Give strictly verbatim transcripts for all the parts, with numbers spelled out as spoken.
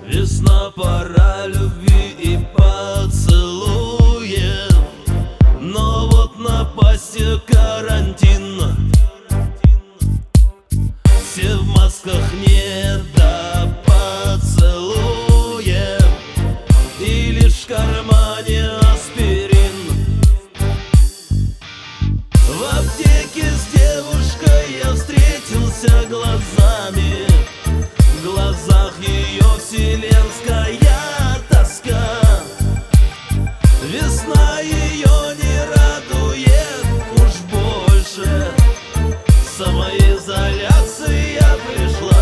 Весна, пора любви и поцелуев, но вот напасти карантин. Все в масках, не до поцелуев, и лишь в кармане аспирин. В аптеке с девушкой я встретился глазами. В глазах ее вселенская тоска. Весна ее не радует уж больше. Самоизоляция пришла.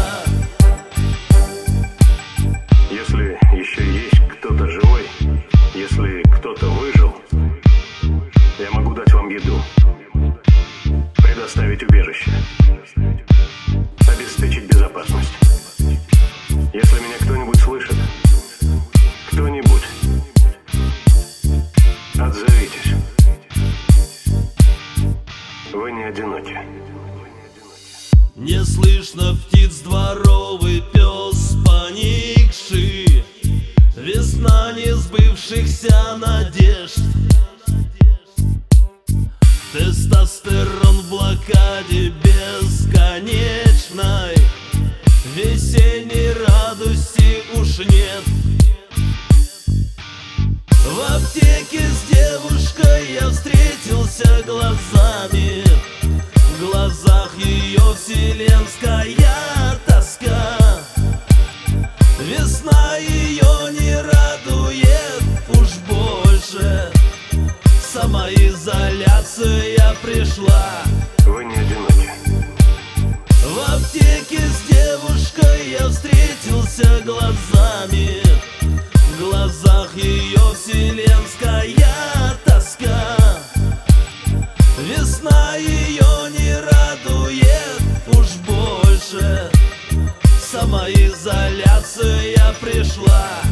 Если еще есть кто-то живой, если кто-то выжил, я могу дать вам еду, предоставить убежище, обеспечить безопасность. Если меня кто-нибудь слышит, кто-нибудь, отзовитесь. Вы не одиноки. Не слышно птиц, дворовый пес поникший. Весна несбывшихся надежд. Тестостерон в блокаде бесконечной. Весенней радости уж нет. В аптеке с девушкой я встретился глазами. В глазах ее вселенская тоска. Весна ее не радует уж больше. Самоизоляция пришла. Вы не одиноки. В аптеке с девушкой я встретился глазами. В глазах ее вселенская тоска. Весна ее не радует уж больше. Самоизоляция пришла.